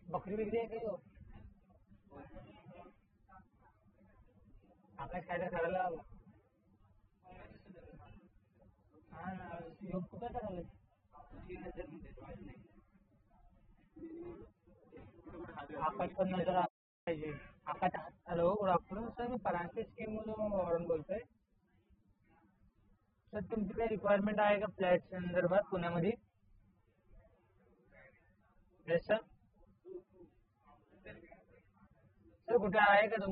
बकरी बिकरी आहे काही हो? आकाश काय तर करायला हवं. हा ना, योग कुठं करायला? आकाश पण नजर आला पाहिजे. Akash, hello, good afternoon sir, मी परांजपे स्कीममधून वरून बोलतोय. सर तुमची काही रिक्वायरमेंट आहे का फ्लॅट संदर्भात पुण्यामध्ये? Yes sir. सर कुठे आहे का